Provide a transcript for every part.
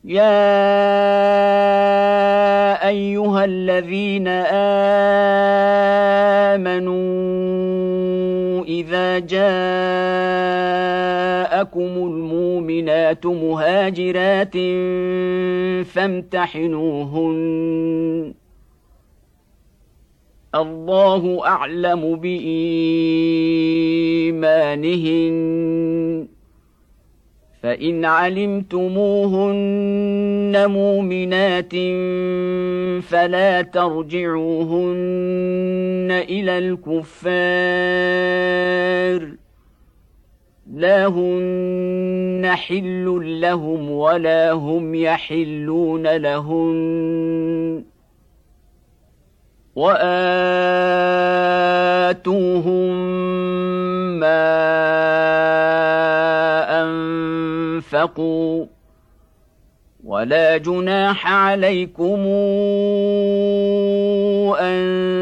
يا أيها الذين آمنوا إذا جاءكم المؤمنات مهاجرات فامتحنوهن الله أعلم بإيمانهن فإن علمتموهن مؤمنات فلا ترجعوهن إلى الكفار لا هن حل لهم ولا هم يحلون لهن وآتوهم ما أنفقوا ولا جناح عليكم أن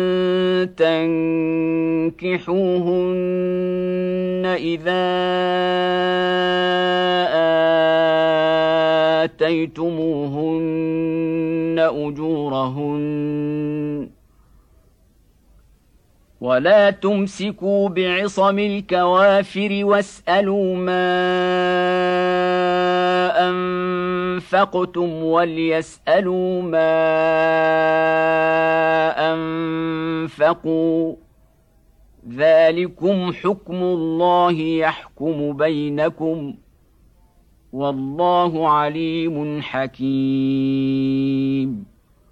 تنكحوهن إذا آتيتموهن أجورهن ولا تمسكوا بعصم الكوافر واسألوا ما أنفقتم وليسألوا ما أنفقوا ذلكم حكم الله يحكم بينكم والله عليم حكيم